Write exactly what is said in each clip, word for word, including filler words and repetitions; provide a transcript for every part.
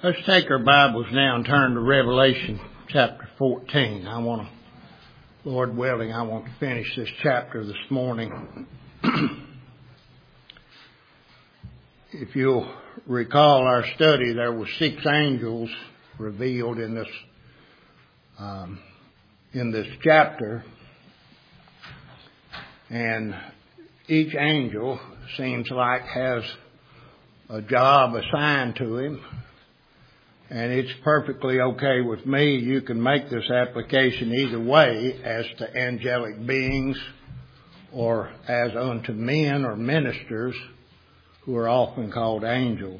Let's take our Bibles now and turn to Revelation chapter fourteen. I want to, Lord willing, I want to finish this chapter this morning. If you'll recall our study, there were six angels revealed in this um, in this chapter, and each angel seems like has a job assigned to him. And it's perfectly okay with me. You can make this application either way, as to angelic beings or as unto men or ministers who are often called angels.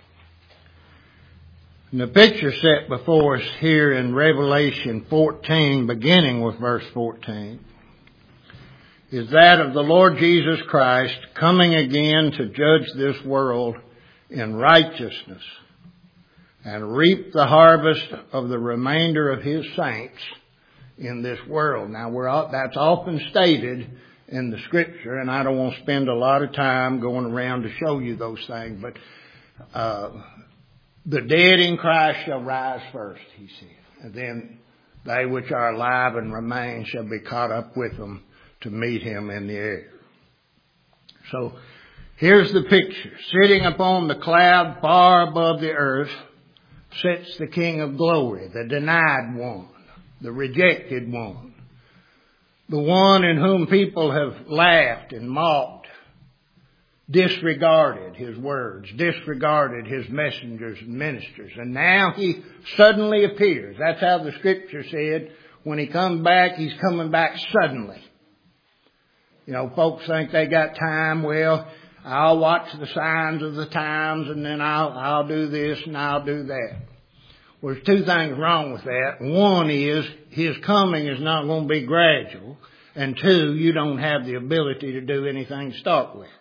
And the picture set before us here in Revelation fourteen, beginning with verse fourteen, is that of the Lord Jesus Christ coming again to judge this world in righteousness and reap the harvest of the remainder of His saints in this world. Now, we're all, that's often stated in the Scripture, and I don't want to spend a lot of time going around to show you those things, but uh, the dead in Christ shall rise first, He said, and then they which are alive and remain shall be caught up with them to meet Him in the air. So, here's the picture. Sitting upon the cloud far above the earth sits the King of glory, the denied one, the rejected one, the one in whom people have laughed and mocked, disregarded His words, disregarded His messengers and ministers. And now He suddenly appears. That's how the Scripture said, when He comes back, He's coming back suddenly. You know, folks think they got time. Well, I'll watch the signs of the times, and then I'll, I'll do this and I'll do that. Well, there's two things wrong with that. One is His coming is not going to be gradual. And two, you don't have the ability to do anything to start with.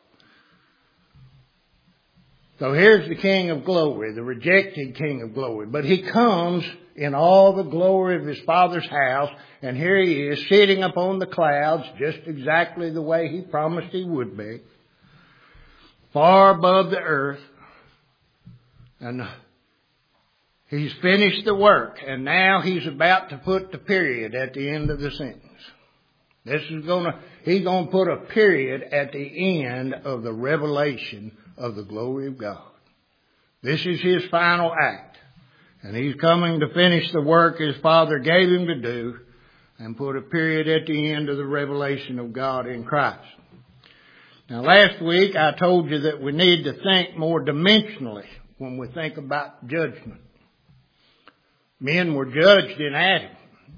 So here's the King of glory, the rejected King of glory. But He comes in all the glory of His Father's house. And here He is sitting upon the clouds, just exactly the way He promised He would be, far above the earth, and He's finished the work, and now He's about to put the period at the end of the sentence. This is gonna, He's gonna put a period at the end of the revelation of the glory of God. This is His final act, and He's coming to finish the work His Father gave Him to do, and put a period at the end of the revelation of God in Christ. Now, last week I told you that we need to think more dimensionally when we think about judgment. Men were judged in Adam.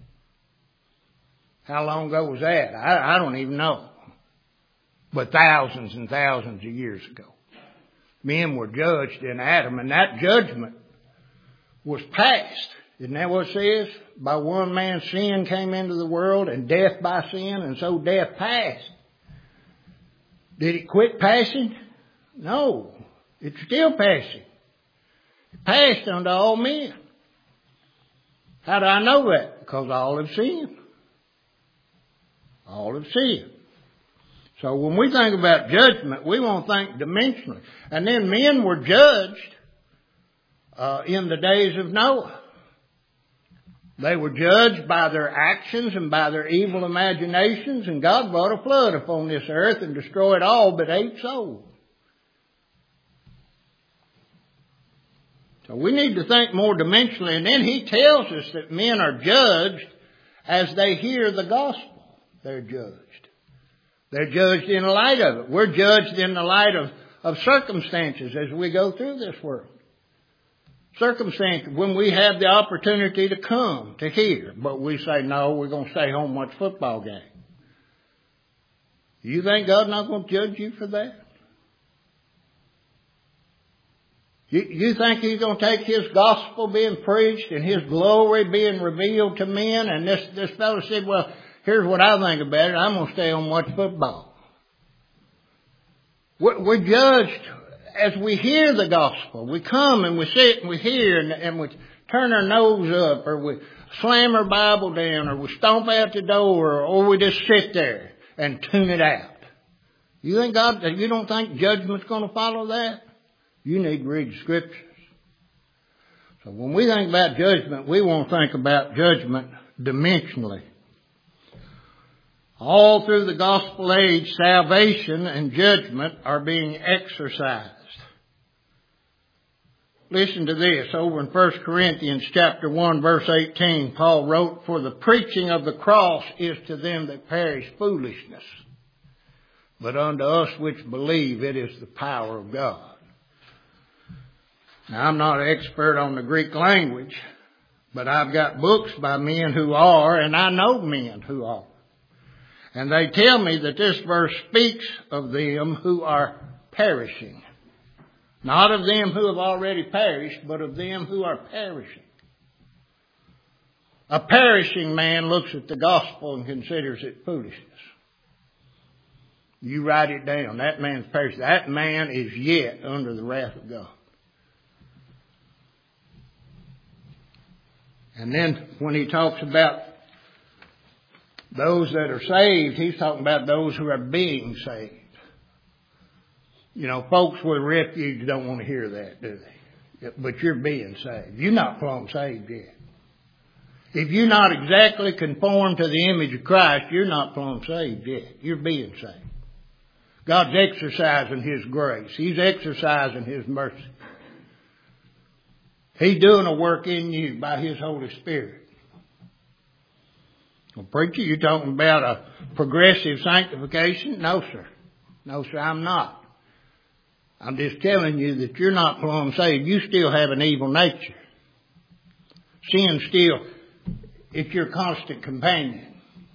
How long ago was that? I, I don't even know. But thousands and thousands of years ago. Men were judged in Adam, and that judgment was passed. Isn't that what it says? By one man's sin came into the world, and death by sin, and so death passed. Did it quit passing? No. It's still passing. It passed unto all men. How do I know that? Because all have sinned. All have sinned. So when we think about judgment, we want to think dimensionally. And then men were judged uh, in the days of Noah. They were judged by their actions and by their evil imaginations, and God brought a flood upon this earth and destroyed all but eight souls. So we need to think more dimensionally, and then He tells us that men are judged as they hear the gospel. They're judged. They're judged in the light of it. We're judged in the light of, of circumstances as we go through this world. Circumstances when we have the opportunity to come to hear, but we say, no, we're going to stay home and watch a football game. You think God's not going to judge you for that? You, you think He's going to take His gospel being preached and His glory being revealed to men, and this, this fellow said, well, here's what I think about it. I'm going to stay home and watch football. We're, we're judged as we hear the gospel. We come and we sit and we hear, and, and we turn our nose up, or we slam our Bible down, or we stomp out the door, or we just sit there and tune it out. You think God, you don't think judgment's going to follow that? You need to read the Scriptures. So when we think about judgment, we want to think about judgment dimensionally. All through the gospel age, salvation and judgment are being exercised. Listen to this. Over in First Corinthians chapter one, verse eighteen, Paul wrote, "For the preaching of the cross is to them that perish foolishness, but unto us which believe it is the power of God." Now, I'm not an expert on the Greek language, but I've got books by men who are, and I know men who are. And they tell me that this verse speaks of them who are perishing. Not of them who have already perished, but of them who are perishing. A perishing man looks at the gospel and considers it foolishness. You write it down. That man's perishing. That man is yet under the wrath of God. And then when he talks about those that are saved, he's talking about those who are being saved. You know, folks with refuge don't want to hear that, do they? But you're being saved. You're not plumb saved yet. If you're not exactly conformed to the image of Christ, you're not plumb saved yet. You're being saved. God's exercising His grace. He's exercising His mercy. He's doing a work in you by His Holy Spirit. Well, preacher, you talking about a progressive sanctification? No, sir. No, sir, I'm not. I'm just telling you that you're not plumb saved. You still have an evil nature. Sin still, it's your constant companion.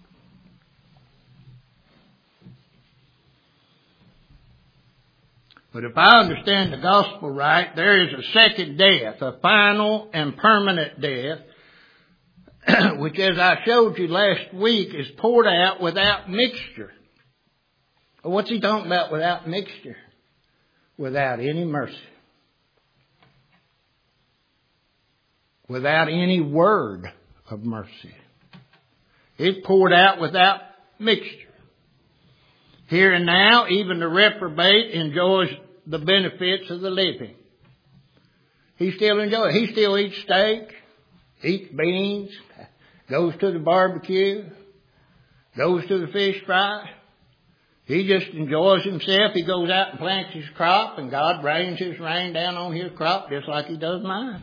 But if I understand the gospel right, there is a second death, a final and permanent death, which, as I showed you last week, is poured out without mixture. What's he talking about without mixture? Without any mercy. Without any word of mercy. It's poured out without mixture. Here and now, even the reprobate enjoys the benefits of the living. He still enjoys it. He still eats steak, eats beans, goes to the barbecue, goes to the fish fry. He just enjoys himself. He goes out and plants his crop, and God rains His rain down on his crop just like He does mine.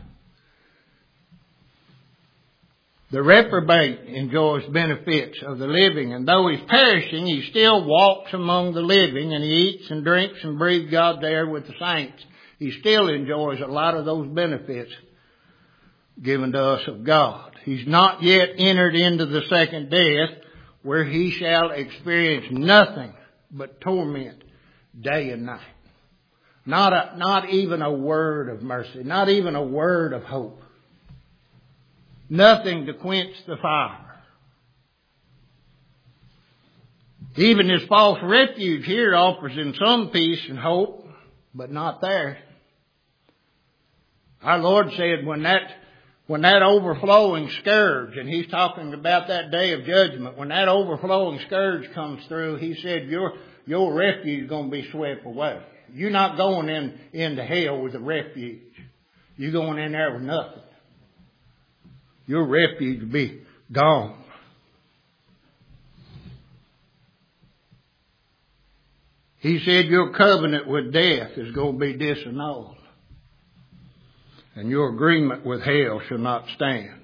The reprobate enjoys benefits of the living, and though he's perishing, he still walks among the living, and he eats and drinks and breathes God's air with the saints. He still enjoys a lot of those benefits given to us of God. He's not yet entered into the second death, where he shall experience nothing but torment day and night. Not a, not even a word of mercy, not even a word of hope. Nothing to quench the fire. Even this false refuge here offers him some peace and hope, but not there. Our Lord said when that, when that overflowing scourge, and He's talking about that day of judgment, when that overflowing scourge comes through, He said your, your refuge is going to be swept away. You're not going in, into hell with a refuge. You're going in there with nothing. Your refuge will be gone. He said your covenant with death is going to be disannulled, and your agreement with hell shall not stand.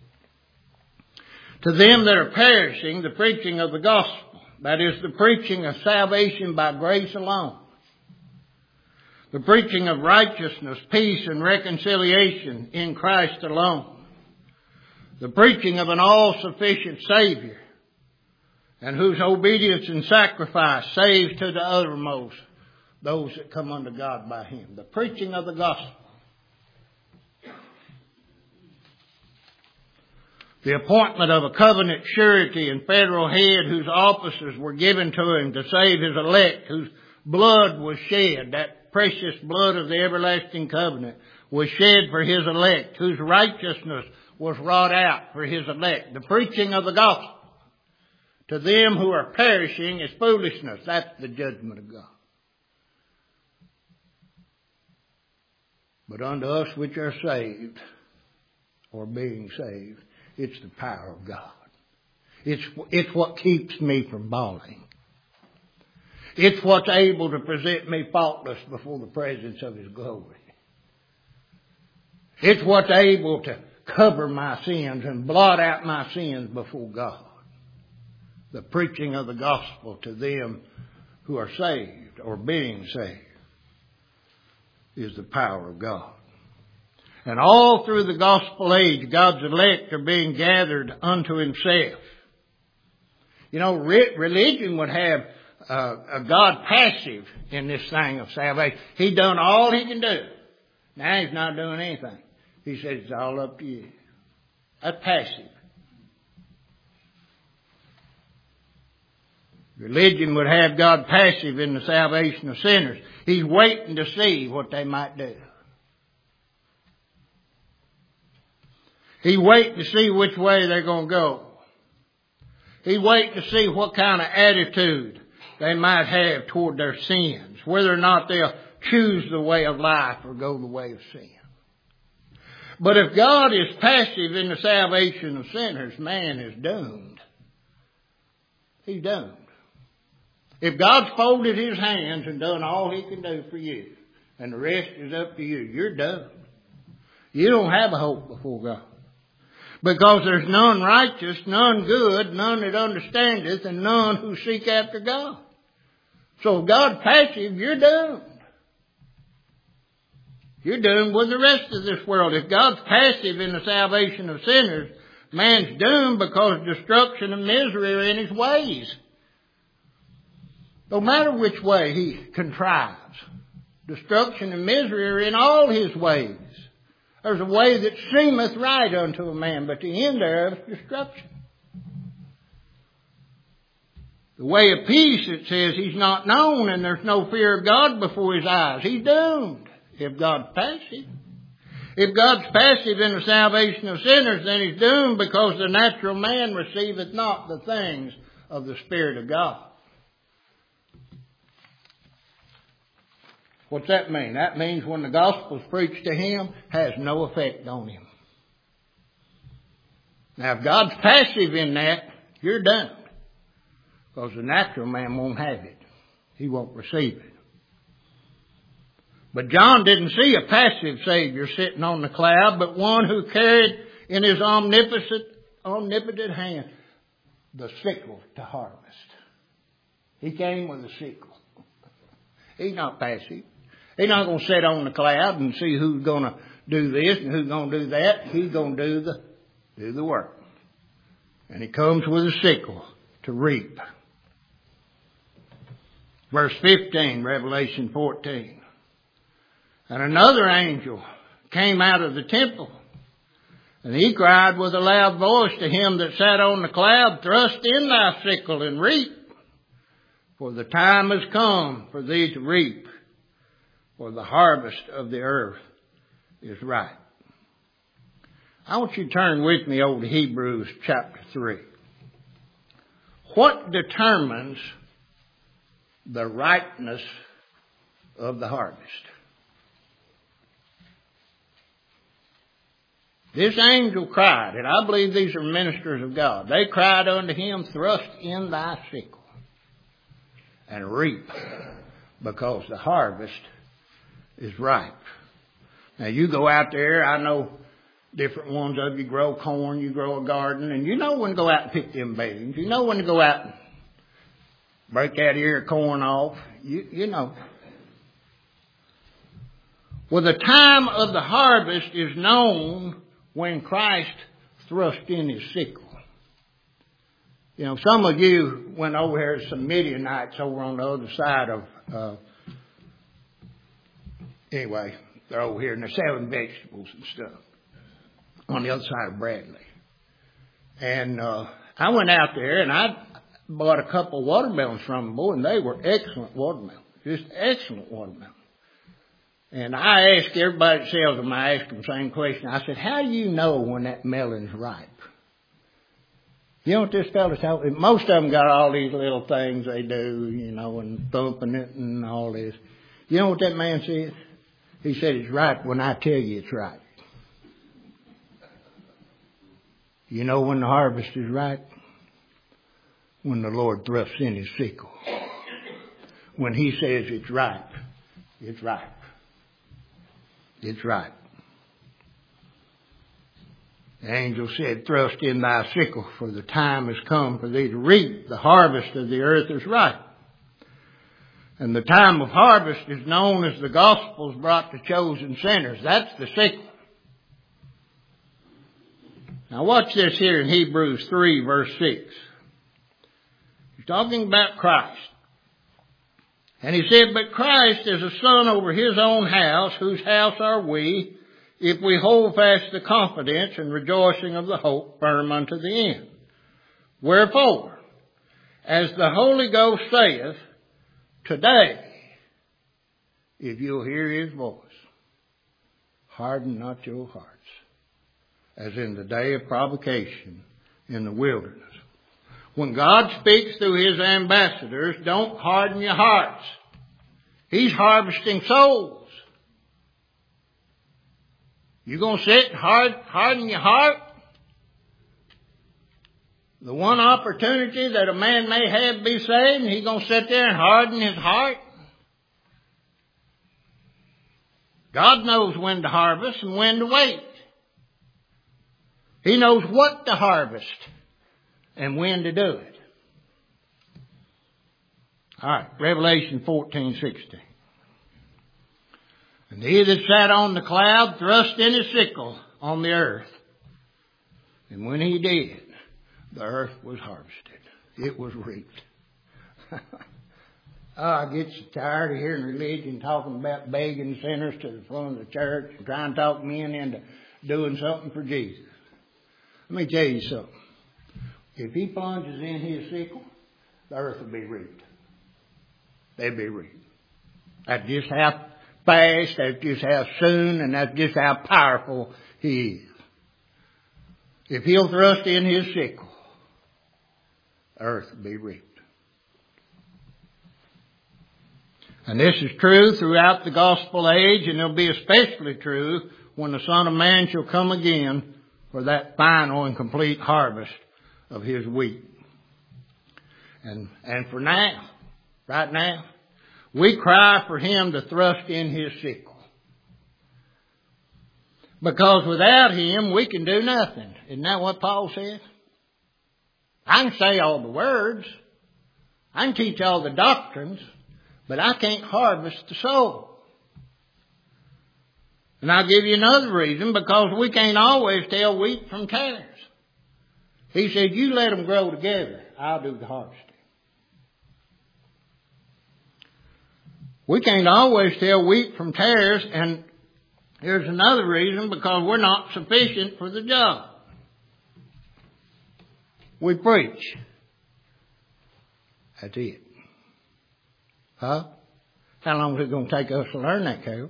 To them that are perishing, the preaching of the gospel, that is the preaching of salvation by grace alone, the preaching of righteousness, peace, and reconciliation in Christ alone, the preaching of an all-sufficient Savior, and whose obedience and sacrifice saves to the uttermost those that come unto God by Him. The preaching of the gospel. The appointment of a covenant surety and federal head whose offices were given to Him to save His elect, whose blood was shed, that precious blood of the everlasting covenant was shed for His elect, whose righteousness was wrought out for His elect. The preaching of the gospel to them who are perishing is foolishness. That's the judgment of God. But unto us which are saved, or being saved. It's the power of God. It's, it's what keeps me from falling. It's what's able to present me faultless before the presence of His glory. It's what's able to cover my sins and blot out my sins before God. The preaching of the gospel to them who are saved or being saved is the power of God. And all through the gospel age, God's elect are being gathered unto Himself. You know, re- religion would have uh, a God passive in this thing of salvation. He done all He can do. Now He's not doing anything. He says it's all up to you. That's passive. Religion would have God passive in the salvation of sinners. He's waiting to see what they might do. He's waiting to see which way they're going to go. He's waiting to see what kind of attitude they might have toward their sins, whether or not they'll choose the way of life or go the way of sin. But if God is passive in the salvation of sinners, man is doomed. He's doomed. If God's folded His hands and done all He can do for you, and the rest is up to you, you're doomed. You don't have a hope before God. Because there's none righteous, none good, none that understandeth, and none who seek after God. So if God's passive, you're doomed. You're doomed with the rest of this world. If God's passive in the salvation of sinners, man's doomed because destruction and misery are in his ways. No matter which way he contrives, destruction and misery are in all his ways. There's a way that seemeth right unto a man, but the end thereof is destruction. The way of peace, it says, he's not known, and there's no fear of God before his eyes. He's doomed if God's passive. If God's passive in the salvation of sinners, then he's doomed because the natural man receiveth not the things of the Spirit of God. What's that mean? That means when the gospel's preached to him, has no effect on him. Now, if God's passive in that, you're doomed. Because the natural man won't have it. He won't receive it. But John didn't see a passive Savior sitting on the cloud, but one who carried in his omnipotent, omnipotent hand the sickle to harvest. He came with a sickle. He's not passive. He's not going to sit on the cloud and see who's going to do this and who's going to do that. He's going to do the, do the work. And he comes with a sickle to reap. Verse fifteen, Revelation fourteen. And another angel came out of the temple, and he cried with a loud voice to him that sat on the cloud, Thrust in thy sickle and reap, for the time has come for thee to reap, for the harvest of the earth is ripe. I want you to turn with me over to Hebrews chapter three. What determines the ripeness of the harvest? This angel cried, and I believe these are ministers of God. They cried unto him, Thrust in thy sickle and reap, because the harvest is ripe. Now you go out there, I know different ones of you grow corn, you grow a garden, and you know when to go out and pick them beans. You know when to go out and break that ear of corn off. You, you know. Well, the time of the harvest is known when Christ thrust in his sickle. You know, some of you went over here to some Midianites over on the other side of, uh, anyway, they're over here and they're selling vegetables and stuff on the other side of Bradley. And uh, I went out there and I bought a couple of watermelons from them, boy, and they were excellent watermelons. Just excellent watermelons. And I asked everybody that sells them, I asked them the same question. I said, how do you know when that melon's ripe? You know what this fellow told me? Most of them got all these little things they do, you know, and thumping it and all this. You know what that man said? He said, it's ripe when I tell you it's ripe. You know when the harvest is ripe? When the Lord thrusts in His sickle. When He says it's ripe, it's ripe. It's ripe. The angel said, thrust in thy sickle, for the time has come for thee to reap. The harvest of the earth is ripe. And the time of harvest is known as the gospel's brought to chosen sinners. That's the sickle. Now watch this here in Hebrews three, verse six. He's talking about Christ. And he said, but Christ is a son over His own house, whose house are we, if we hold fast the confidence and rejoicing of the hope firm unto the end. Wherefore, as the Holy Ghost saith, today, if you'll hear His voice, harden not your hearts, as in the day of provocation in the wilderness. When God speaks through His ambassadors, don't harden your hearts. He's harvesting souls. You going to sit and hard, harden your heart? The one opportunity that a man may have to be saved, and he's going to sit there and harden his heart? God knows when to harvest and when to wait. He knows what to harvest and when to do it. All right, Revelation fourteen sixteen. And he that sat on the cloud thrust in his sickle on the earth. And when he did, the earth was harvested. It was reaped. Oh, I get so tired of hearing religion talking about begging sinners to the front of the church and trying to talk men into doing something for Jesus. Let me tell you something. If He plunges in His sickle, the earth will be reaped. They'll be reaped. That's just how fast, that's just how soon, and that's just how powerful He is. If He'll thrust in His sickle, the earth will be reaped. And this is true throughout the gospel age, and it'll be especially true when the Son of Man shall come again for that final and complete harvest of His wheat. And, and for now, right now, we cry for Him to thrust in His sickle. Because without Him, we can do nothing. Isn't that what Paul said? I can say all the words. I can teach all the doctrines, but I can't harvest the soul. And I'll give you another reason, because we can't always tell wheat from tares. He said, you let them grow together. I'll do the harvesting. We can't always tell wheat from tares, and here's another reason, because we're not sufficient for the job. We preach. That's it. Huh? How long is it going to take us to learn that, Caleb?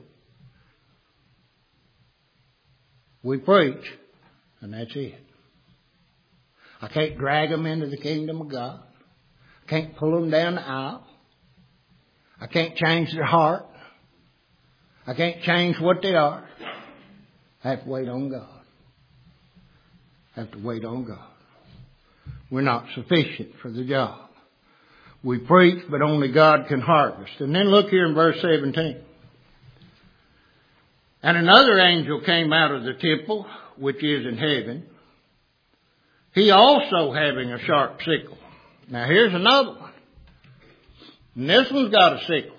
We preach, and that's it. I can't drag them into the kingdom of God. I can't pull them down the aisle. I can't change their heart. I can't change what they are. I have to wait on God. I have to wait on God. We're not sufficient for the job. We preach, but only God can harvest. And then look here in verse seventeen. And another angel came out of the temple, which is in heaven, he also having a sharp sickle. Now here's another one. And this one's got a sickle.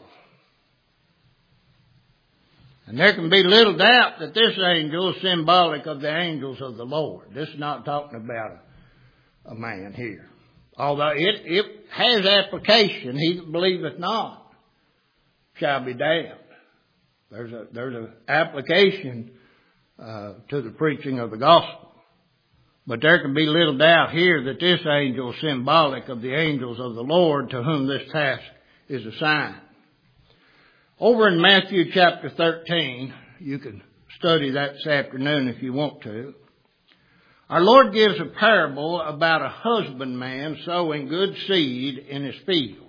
And there can be little doubt that this angel is symbolic of the angels of the Lord. This is not talking about a, a man here. Although it, it has application, he that believeth not shall be damned. There's a there's an application uh, to the preaching of the gospel. But there can be little doubt here that this angel is symbolic of the angels of the Lord to whom this task is assigned. Over in Matthew chapter thirteen, you can study that this afternoon if you want to. Our Lord gives a parable about a husbandman sowing good seed in his field.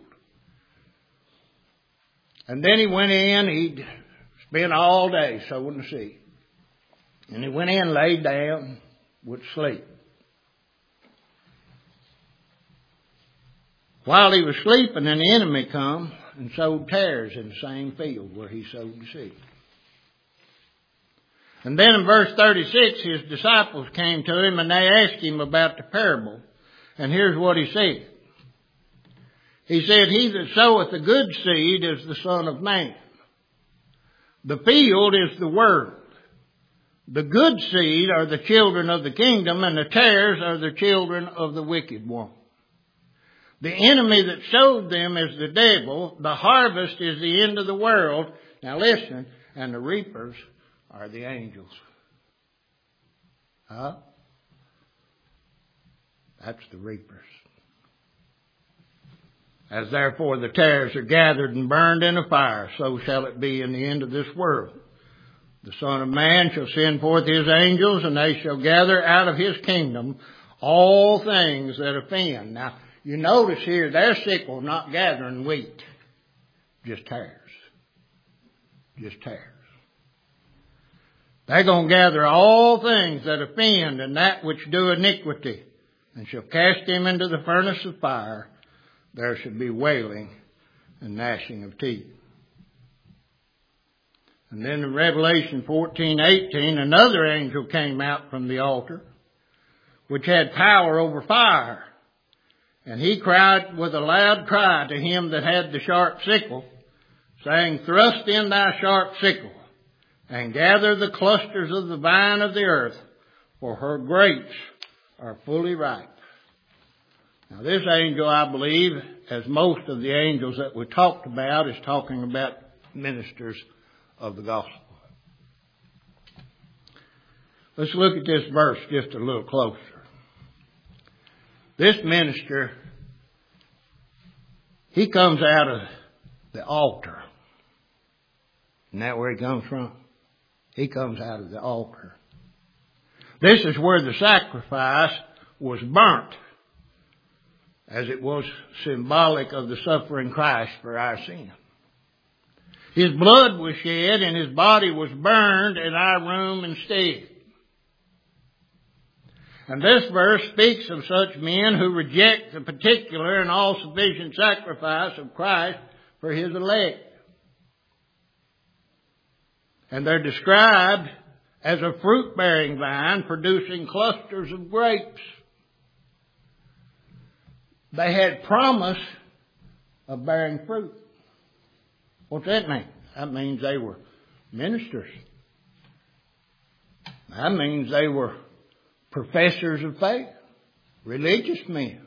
And then he went in, he'd spent all day sowing the seed. And he went in, laid down, would sleep. While he was sleeping, an enemy come and sowed tares in the same field where he sowed the seed. And then in verse thirty-six, his disciples came to him and they asked him about the parable. And here's what he said. He said, he that soweth the good seed is the Son of Man. The field is the world. The good seed are the children of the kingdom, and the tares are the children of the wicked one. The enemy that sowed them is the devil. The harvest is the end of the world. Now listen, and the reapers are the angels. Huh? That's the reapers. As therefore the tares are gathered and burned in a fire, so shall it be in the end of this world. The Son of Man shall send forth his angels, and they shall gather out of his kingdom all things that offend. Now, you notice here, their sickle not gathering wheat, just tares. Just tares. They're going to gather all things that offend and that which do iniquity, and shall cast him into the furnace of fire. There should be wailing and gnashing of teeth. And then in Revelation fourteen eighteen, another angel came out from the altar, which had power over fire. And he cried with a loud cry to him that had the sharp sickle, saying, thrust in thy sharp sickle, and gather the clusters of the vine of the earth, for her grapes are fully ripe. Now this angel, I believe, as most of the angels that we talked about, is talking about ministers of the gospel. Let's look at this verse just a little closer. This minister, he comes out of the altar. Isn't that where he comes from? He comes out of the altar. This is where the sacrifice was burnt, as it was symbolic of the suffering Christ for our sin. His blood was shed and his body was burned in our room instead. And this verse speaks of such men who reject the particular and all-sufficient sacrifice of Christ for his elect. And they're described as a fruit-bearing vine producing clusters of grapes. They had promise of bearing fruit. What's that mean? That means they were ministers. That means they were professors of faith, religious men.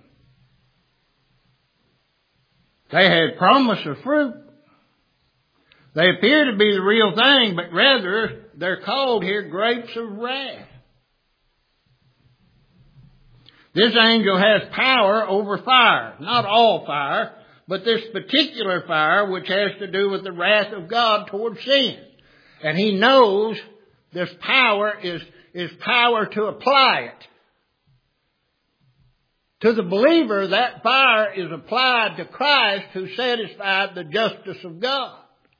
They had promise of fruit. They appear to be the real thing, but rather they're called here grapes of wrath. This angel has power over fire. Not all fire, but this particular fire which has to do with the wrath of God towards sin. And he knows this power is, is power to apply it. To the believer, that fire is applied to Christ who satisfied the justice of God.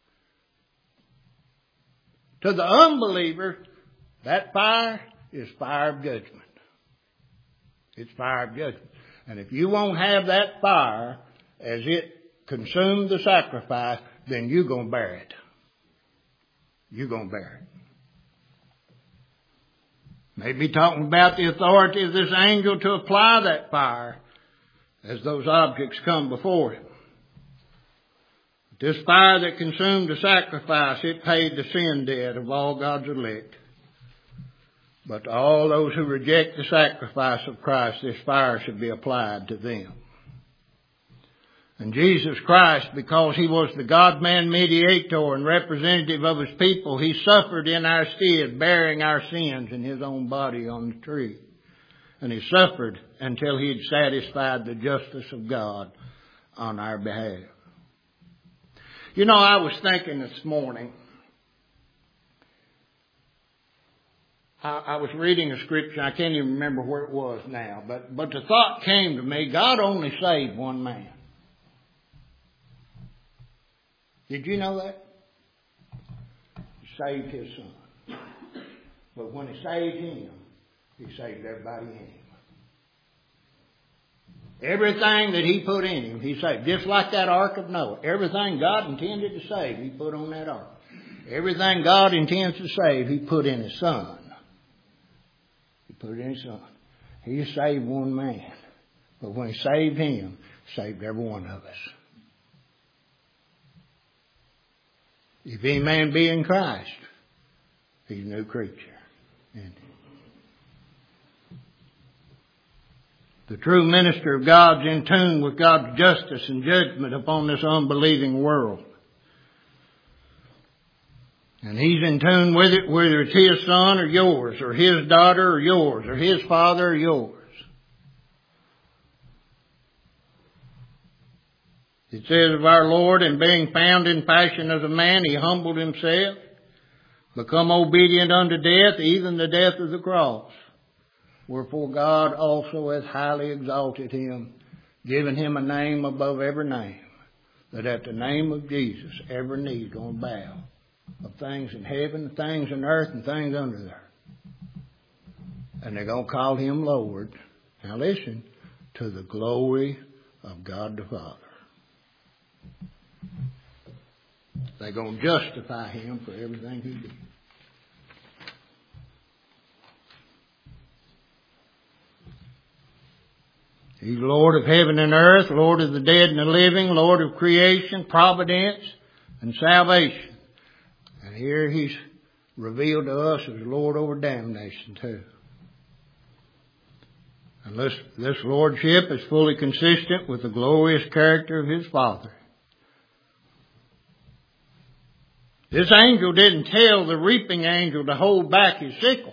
To the unbeliever, that fire is fire of judgment. It's fire of judgment. And if you won't have that fire as it consumed the sacrifice, then you're going to bear it. You're going to bear it. Maybe talking about the authority of this angel to apply that fire as those objects come before him. This fire that consumed the sacrifice, it paid the sin debt of all God's elect. But to all those who reject the sacrifice of Christ, this fire should be applied to them. And Jesus Christ, because he was the God-man mediator and representative of his people, he suffered in our stead, bearing our sins in his own body on the tree. And he suffered until he had satisfied the justice of God on our behalf. You know, I was thinking this morning, I, I was reading a scripture, I can't even remember where it was now, but, but the thought came to me, God only saved one man. Did you know that? He saved his son. But when he saved him, he saved everybody in him. Everything that He put in him, He saved. Just like that ark of Noah. Everything God intended to save, He put on that ark. Everything God intends to save, He put in His Son. He put it in His Son. He saved one man. But when He saved him, He saved every one of us. If any man be in Christ, he's a new creature. And the true minister of God's in tune with God's justice and judgment upon this unbelieving world. And He's in tune with it, whether it's His son or yours, or His daughter or yours, or His father or yours. It says of our Lord, and being found in fashion as a man, He humbled Himself, become obedient unto death, even the death of the cross. Wherefore God also hath highly exalted Him, given Him a name above every name, that at the name of Jesus every knee is going to bow, of things in heaven, things in earth, and things under there. And they're going to call Him Lord. Now listen, to the glory of God the Father. They're going to justify Him for everything He did. He's Lord of heaven and earth, Lord of the dead and the living, Lord of creation, providence, and salvation. And here He's revealed to us as Lord over damnation too. And this, this lordship is fully consistent with the glorious character of His Father. This angel didn't tell the reaping angel to hold back his sickle.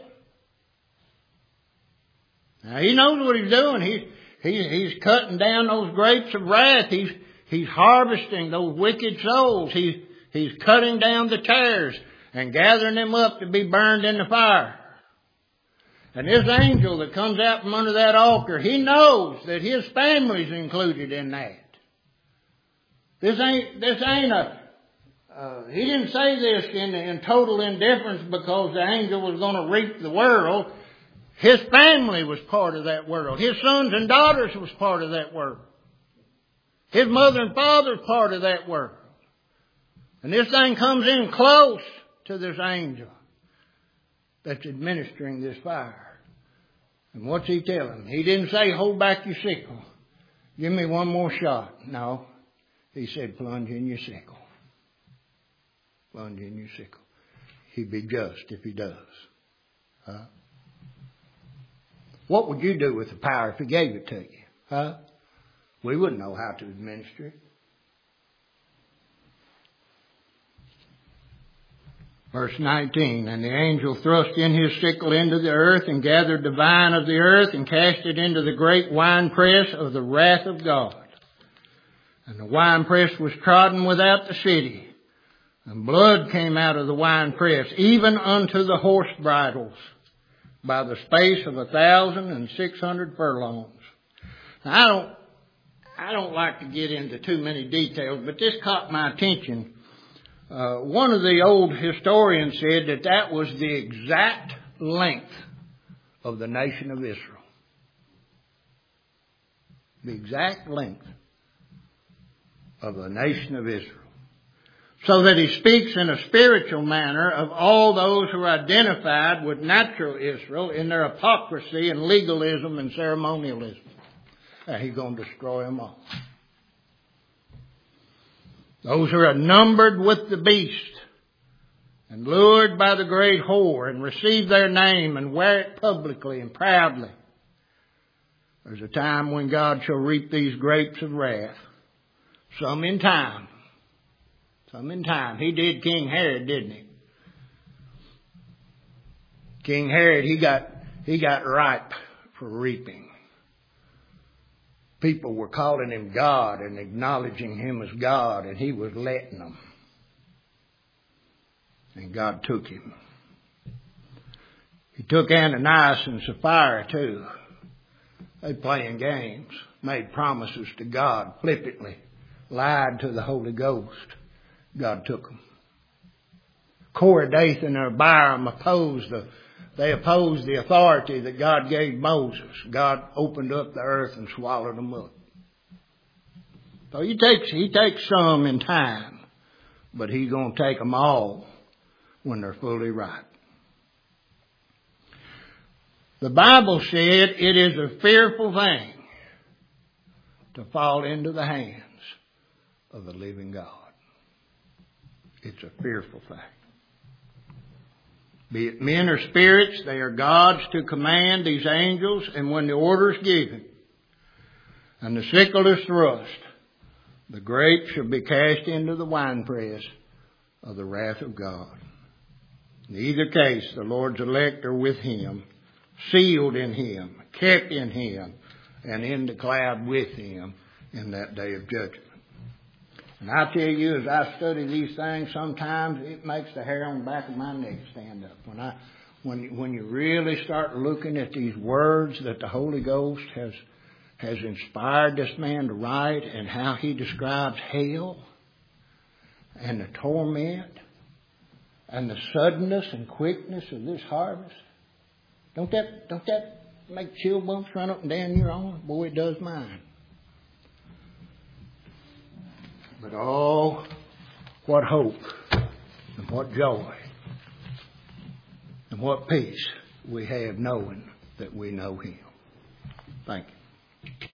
Now he knows what he's doing. He's, he, he's cutting down those grapes of wrath. He's, he's harvesting those wicked souls. He's, he's cutting down the tares and gathering them up to be burned in the fire. And this angel that comes out from under that altar, he knows that his family's included in that. This ain't, this ain't a, Uh, he didn't say this in, in total indifference because the angel was going to reap the world. His family was part of that world. His sons and daughters was part of that world. His mother and father was part of that world. And this thing comes in close to this angel that's administering this fire. And what's he telling him? He didn't say, hold back your sickle. Give me one more shot. No. He said, plunge in your sickle. Plunge in your sickle. He'd be just if he does. Huh? What would you do with the power if He gave it to you? Huh? We wouldn't know how to administer it. Verse nineteen, and the angel thrust in his sickle into the earth and gathered the vine of the earth and cast it into the great winepress of the wrath of God. And the winepress was trodden without the city. And blood came out of the winepress, even unto the horse bridles, by the space of a thousand and six hundred furlongs. Now, I don't, I don't like to get into too many details, but this caught my attention. Uh, one of the old historians said that that was the exact length of the nation of Israel. The exact length of the nation of Israel. So that he speaks in a spiritual manner of all those who are identified with natural Israel in their hypocrisy and legalism and ceremonialism. And He's going to destroy them all. Those who are numbered with the beast and lured by the great whore and receive their name and wear it publicly and proudly. There's a time when God shall reap these grapes of wrath. Some in time. Some in time. He did King Herod, didn't he? King Herod, he got, he got ripe for reaping. People were calling him God and acknowledging him as God, and he was letting them. And God took him. He took Ananias and Sapphira too. They playing games, made promises to God flippantly, lied to the Holy Ghost. God took them. Korah, Dathan, and Abiram opposed the, They opposed the authority that God gave Moses. God opened up the earth and swallowed them up. So he takes, he takes some in time, but he's going to take them all when they're fully ripe. The Bible said it is a fearful thing to fall into the hands of the living God. It's a fearful thing. Be it men or spirits, they are God's to command these angels, and when the order is given and the sickle is thrust, the grape shall be cast into the winepress of the wrath of God. In either case, the Lord's elect are with him, sealed in him, kept in him, and in the cloud with him in that day of judgment. And I tell you, as I study these things, sometimes it makes the hair on the back of my neck stand up. When I, when when you really start looking at these words that the Holy Ghost has has inspired this man to write, and how he describes hell and the torment and the suddenness and quickness of this harvest, don't that don't that make chill bumps run up and down your arm? Boy, it does mine. But oh, what hope and what joy and what peace we have knowing that we know him. Thank you.